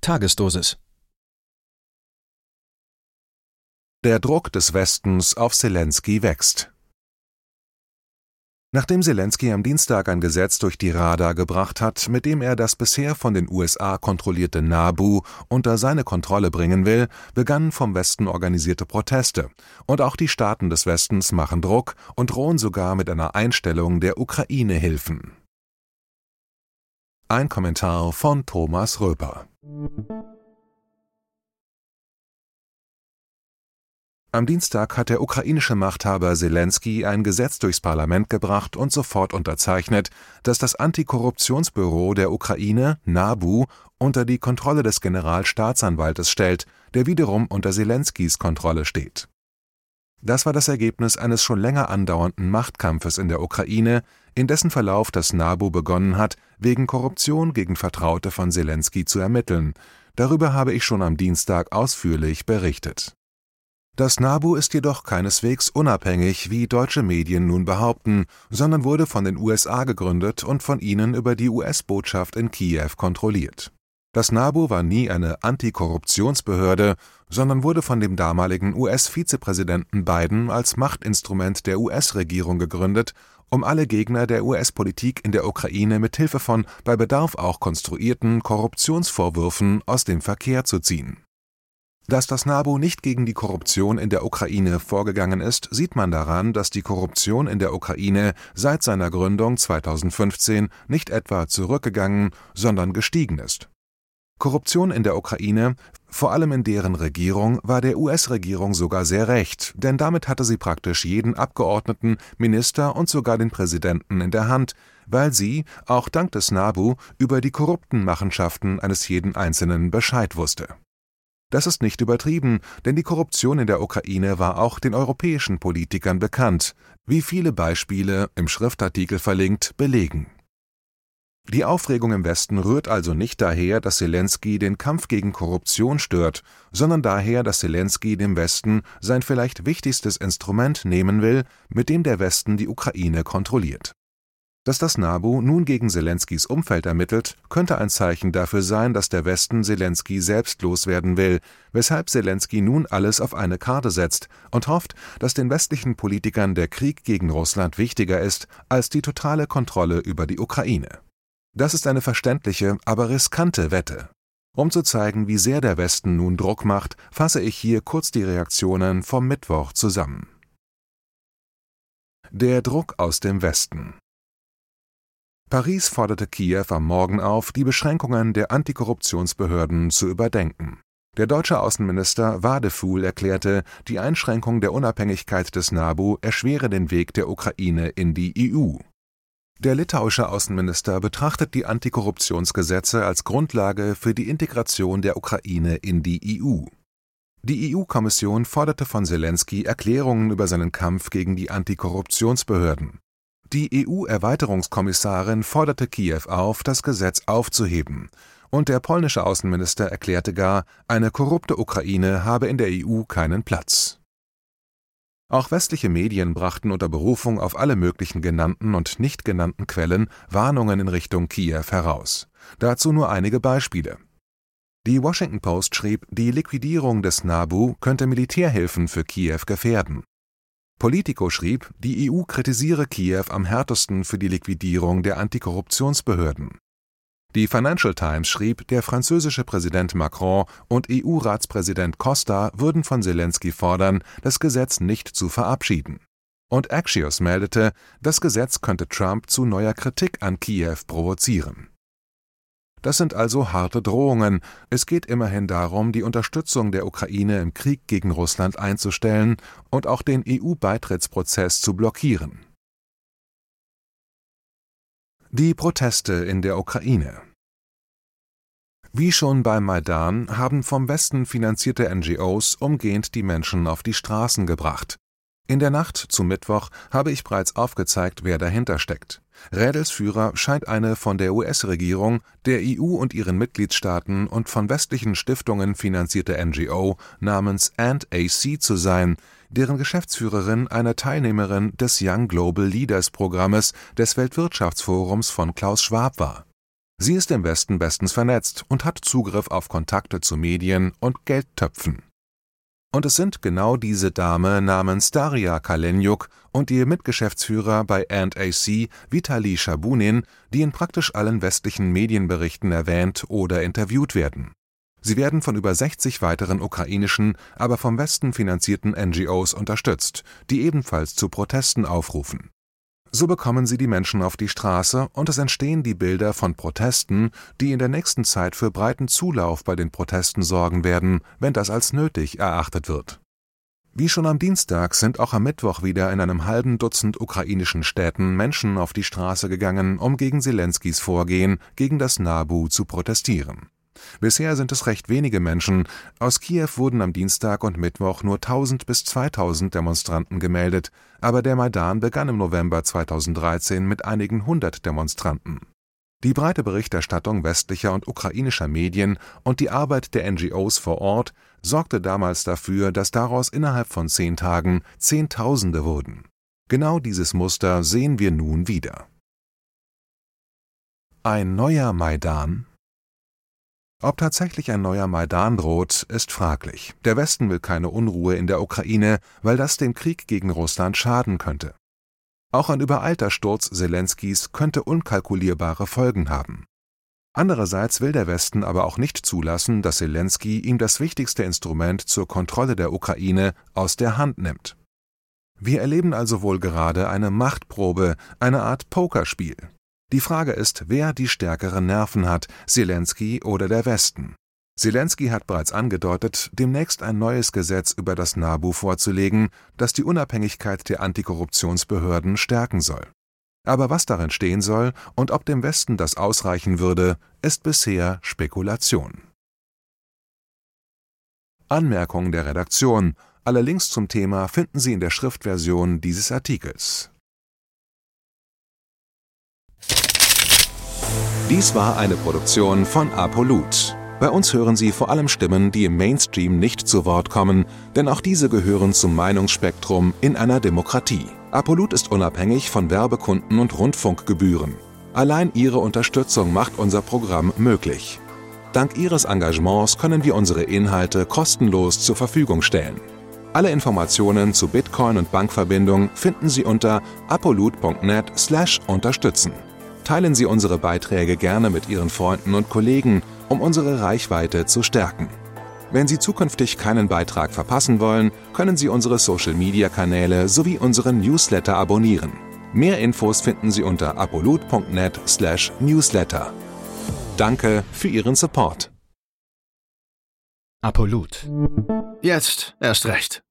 Tagesdosis. Der Druck des Westens auf Selenskyj wächst. Nachdem Selenskyj am Dienstag ein Gesetz durch die Rada gebracht hat, mit dem er das bisher von den USA kontrollierte NABU unter seine Kontrolle bringen will, begannen vom Westen organisierte Proteste. Und auch die Staaten des Westens machen Druck und drohen sogar mit einer Einstellung der Ukraine-Hilfen. Ein Kommentar von Thomas Röper. Am Dienstag hat der ukrainische Machthaber Selenskyj ein Gesetz durchs Parlament gebracht und sofort unterzeichnet, das das Antikorruptionsbüro der Ukraine, NABU, unter die Kontrolle des Generalstaatsanwaltes stellt, der wiederum unter Selenskyjs Kontrolle steht. Das war das Ergebnis eines schon länger andauernden Machtkampfes in der Ukraine, in dessen Verlauf das NABU begonnen hat, wegen Korruption gegen Vertraute von Selenskyj zu ermitteln. Darüber habe ich schon am Dienstag ausführlich berichtet. Das NABU ist jedoch keineswegs unabhängig, wie deutsche Medien nun behaupten, sondern wurde von den USA gegründet und von ihnen über die US-Botschaft in Kiew kontrolliert. Das NABU war nie eine Antikorruptionsbehörde, sondern wurde von dem damaligen US-Vizepräsidenten Biden als Machtinstrument der US-Regierung gegründet, um alle Gegner der US-Politik in der Ukraine mit Hilfe von bei Bedarf auch konstruierten Korruptionsvorwürfen aus dem Verkehr zu ziehen. Dass das NABU nicht gegen die Korruption in der Ukraine vorgegangen ist, sieht man daran, dass die Korruption in der Ukraine seit seiner Gründung 2015 nicht etwa zurückgegangen, sondern gestiegen ist. Korruption in der Ukraine, vor allem in deren Regierung, war der US-Regierung sogar sehr recht, denn damit hatte sie praktisch jeden Abgeordneten, Minister und sogar den Präsidenten in der Hand, weil sie, auch dank des NABU, über die korrupten Machenschaften eines jeden Einzelnen Bescheid wusste. Das ist nicht übertrieben, denn die Korruption in der Ukraine war auch den europäischen Politikern bekannt, wie viele Beispiele, im Schriftartikel verlinkt, belegen. Die Aufregung im Westen rührt also nicht daher, dass Selenskyj den Kampf gegen Korruption stört, sondern daher, dass Selenskyj dem Westen sein vielleicht wichtigstes Instrument nehmen will, mit dem der Westen die Ukraine kontrolliert. Dass das NABU nun gegen Selenskyjs Umfeld ermittelt, könnte ein Zeichen dafür sein, dass der Westen Selenskyj selbst loswerden will, weshalb Selenskyj nun alles auf eine Karte setzt und hofft, dass den westlichen Politikern der Krieg gegen Russland wichtiger ist als die totale Kontrolle über die Ukraine. Das ist eine verständliche, aber riskante Wette. Um zu zeigen, wie sehr der Westen nun Druck macht, fasse ich hier kurz die Reaktionen vom Mittwoch zusammen. Der Druck aus dem Westen. Paris forderte Kiew am Morgen auf, die Beschränkungen der Antikorruptionsbehörden zu überdenken. Der deutsche Außenminister Wadefuhl erklärte, die Einschränkung der Unabhängigkeit des NABU erschwere den Weg der Ukraine in die EU. Der litauische Außenminister betrachtet die Antikorruptionsgesetze als Grundlage für die Integration der Ukraine in die EU. Die EU-Kommission forderte von Selenskyj Erklärungen über seinen Kampf gegen die Antikorruptionsbehörden. Die EU-Erweiterungskommissarin forderte Kiew auf, das Gesetz aufzuheben. Und der polnische Außenminister erklärte gar, eine korrupte Ukraine habe in der EU keinen Platz. Auch westliche Medien brachten unter Berufung auf alle möglichen genannten und nicht genannten Quellen Warnungen in Richtung Kiew heraus. Dazu nur einige Beispiele. Die Washington Post schrieb, die Liquidierung des NABU könnte Militärhilfen für Kiew gefährden. Politico schrieb, die EU kritisiere Kiew am härtesten für die Liquidierung der Antikorruptionsbehörden. Die Financial Times schrieb, der französische Präsident Macron und EU-Ratspräsident Costa würden von Selenskyj fordern, das Gesetz nicht zu verabschieden. Und Axios meldete, das Gesetz könnte Trump zu neuer Kritik an Kiew provozieren. Das sind also harte Drohungen. Es geht immerhin darum, die Unterstützung der Ukraine im Krieg gegen Russland einzustellen und auch den EU-Beitrittsprozess zu blockieren. Die Proteste in der Ukraine. Wie schon beim Maidan haben vom Westen finanzierte NGOs umgehend die Menschen auf die Straßen gebracht. In der Nacht zum Mittwoch habe ich bereits aufgezeigt, wer dahinter steckt. Rädelsführer scheint eine von der US-Regierung, der EU und ihren Mitgliedstaaten und von westlichen Stiftungen finanzierte NGO namens AND-AC zu sein, deren Geschäftsführerin eine Teilnehmerin des Young Global Leaders Programmes des Weltwirtschaftsforums von Klaus Schwab war. Sie ist im Westen bestens vernetzt und hat Zugriff auf Kontakte zu Medien und Geldtöpfen. Und es sind genau diese Dame namens Daria Kaleniuk und ihr Mitgeschäftsführer bei &AC, Vitali Shabunin, die in praktisch allen westlichen Medienberichten erwähnt oder interviewt werden. Sie werden von über 60 weiteren ukrainischen, aber vom Westen finanzierten NGOs unterstützt, die ebenfalls zu Protesten aufrufen. So bekommen sie die Menschen auf die Straße und es entstehen die Bilder von Protesten, die in der nächsten Zeit für breiten Zulauf bei den Protesten sorgen werden, wenn das als nötig erachtet wird. Wie schon am Dienstag sind auch am Mittwoch wieder in einem halben Dutzend ukrainischen Städten Menschen auf die Straße gegangen, um gegen Selenskys Vorgehen gegen das NABU zu protestieren. Bisher sind es recht wenige Menschen. Aus Kiew wurden am Dienstag und Mittwoch nur 1000 bis 2000 Demonstranten gemeldet, aber der Maidan begann im November 2013 mit einigen hundert Demonstranten. Die breite Berichterstattung westlicher und ukrainischer Medien und die Arbeit der NGOs vor Ort sorgte damals dafür, dass daraus innerhalb von 10 Tagen Zehntausende wurden. Genau dieses Muster sehen wir nun wieder. Ein neuer Maidan? Ob tatsächlich ein neuer Maidan droht, ist fraglich. Der Westen will keine Unruhe in der Ukraine, weil das dem Krieg gegen Russland schaden könnte. Auch ein übereilter Sturz Selenskys könnte unkalkulierbare Folgen haben. Andererseits will der Westen aber auch nicht zulassen, dass Selensky ihm das wichtigste Instrument zur Kontrolle der Ukraine aus der Hand nimmt. Wir erleben also wohl gerade eine Machtprobe, eine Art Pokerspiel. Die Frage ist, wer die stärkeren Nerven hat, Selensky oder der Westen. Selensky hat bereits angedeutet, demnächst ein neues Gesetz über das NABU vorzulegen, das die Unabhängigkeit der Antikorruptionsbehörden stärken soll. Aber was darin stehen soll und ob dem Westen das ausreichen würde, ist bisher Spekulation. Anmerkung der Redaktion: Alle Links zum Thema finden Sie in der Schriftversion dieses Artikels. Dies war eine Produktion von Apolut. Bei uns hören Sie vor allem Stimmen, die im Mainstream nicht zu Wort kommen, denn auch diese gehören zum Meinungsspektrum in einer Demokratie. Apolut ist unabhängig von Werbekunden und Rundfunkgebühren. Allein Ihre Unterstützung macht unser Programm möglich. Dank Ihres Engagements können wir unsere Inhalte kostenlos zur Verfügung stellen. Alle Informationen zu Bitcoin und Bankverbindung finden Sie unter apolut.net/unterstützen. Teilen Sie unsere Beiträge gerne mit Ihren Freunden und Kollegen, um unsere Reichweite zu stärken. Wenn Sie zukünftig keinen Beitrag verpassen wollen, können Sie unsere Social-Media-Kanäle sowie unseren Newsletter abonnieren. Mehr Infos finden Sie unter apolut.net/newsletter. Danke für Ihren Support. Apolut. Jetzt erst recht.